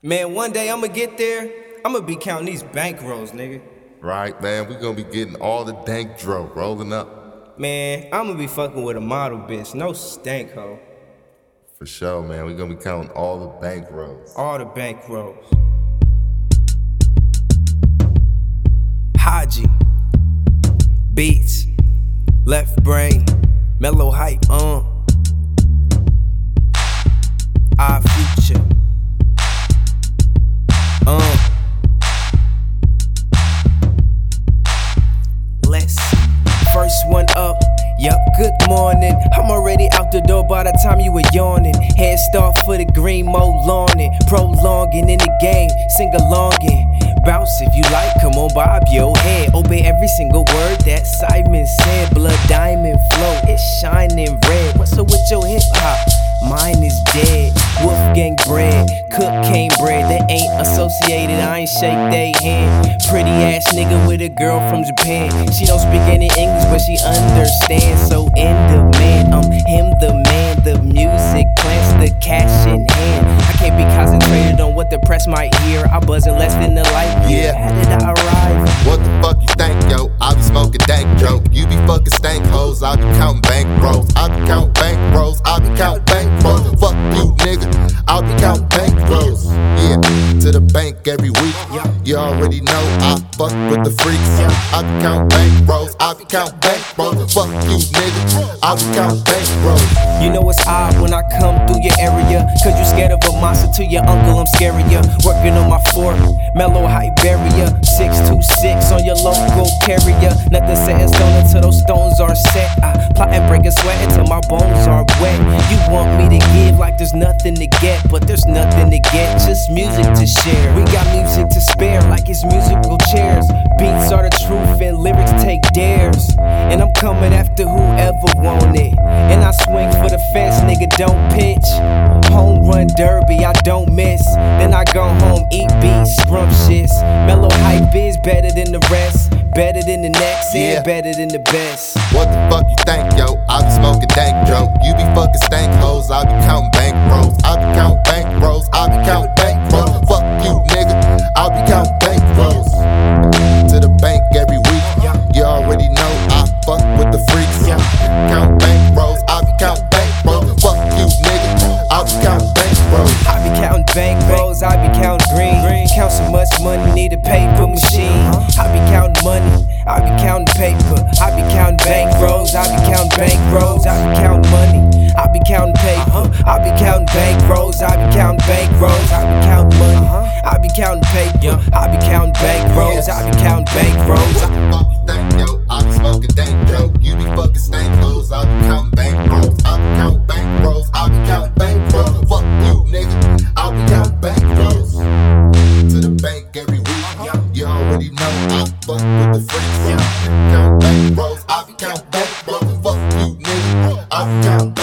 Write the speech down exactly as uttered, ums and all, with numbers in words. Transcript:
Man, one day I'ma get there, I'ma be counting these bankrolls, nigga. Right, man, we gonna be getting all the dank dro rolling up. Man, I'ma be fucking with a model bitch, no stank hoe. For sure, man, we gonna be counting all the bank rolls. All the bankrolls. Haji, beats, left brain, mellow hype, uh. Our future. Uh. Let's see. First one up. Yup, good morning. I'm already out the door by the time you were yawning. Head start for the green, mo lawning. Prolonging in the game, sing alongin'. Bounce if you like, come on, bob your head. Obey every single word that Simon said. Blood diamond flow, it's shining red. What's up with your hip hop? Mine is dead. Wolfgang bread, cocaine bread that ain't associated. I ain't shake they hand. Pretty ass nigga with a girl from Japan. She don't speak any English, but she understands. So in demand, I'm him the man. The music plants the cash in hand. I can't be concentrated on what the press might hear. I buzzing less than the light. Yeah. How did I arrive? What the fuck you think, yo? I be smoking dank dro. You be fucking stank hoes. I be counting bank rolls. I be counting bank rolls. I be counting bank rolls. Fuck you, nigga. I be counting bank rolls. Yeah, to the bank every week. You already know I fuck with the freaks. I be counting bank rolls. I be counting bank rolls. Fuck you, nigga. I be counting bank rolls. You know it's odd when I come through your area, cause you scared of a monster. To your uncle I'm scarier. Working on my fort, mellow hype barrier. Six two six on your local carrier. Nothing set in stone until those stones are set. I plot and break a sweat until my bones are wet. You want me to give like there's nothing to get, but there's nothing to get, just music to share. We got music to spare like it's musical chairs. Beats are the truth and lyrics take dares. And I'm coming after whoever want it. And I swing for the fence, nigga, don't pitch. Home run derby, I don't miss. Then I go home, eat beats, scrumptious. Mellow hype is better than the rest. Better than the next, Yeah. and better than the best. What the fuck you think, yo? I be smoking dank dro. You be fucking stank hoes. I be counting bank rolls. I be counting bank rolls. I be counting bank rolls. Fuck you, nigga. I be counting bank rolls. To the bank every week. You already know I fuck with the freaks. Count bank rolls. I be counting bank rolls. Fuck you, nigga. I be counting bank rolls. I be counting bank rolls, I be counting green. Count so much money, need a paper machine. I be counting money, I be counting paper. I be counting bank rolls, I be counting bank rolls. I be counting money, I be counting paper. I be counting bank rolls, I be counting bank rolls. I be counting money, I be counting paper. I be counting bank rolls, I be counting bank rolls. What the fuck you think, yo? I be smoking dank dro. You be fucking stank hoes. I be counting bank rolls. I be counting bank rolls. I be counting bank rolls. Fuck you, nigga. I be counting bank rolls. To the bank every week. You already know I fuck with the freaks. Count bank rolls. I be counting bank rolls. Fuck you, nigga. I be counting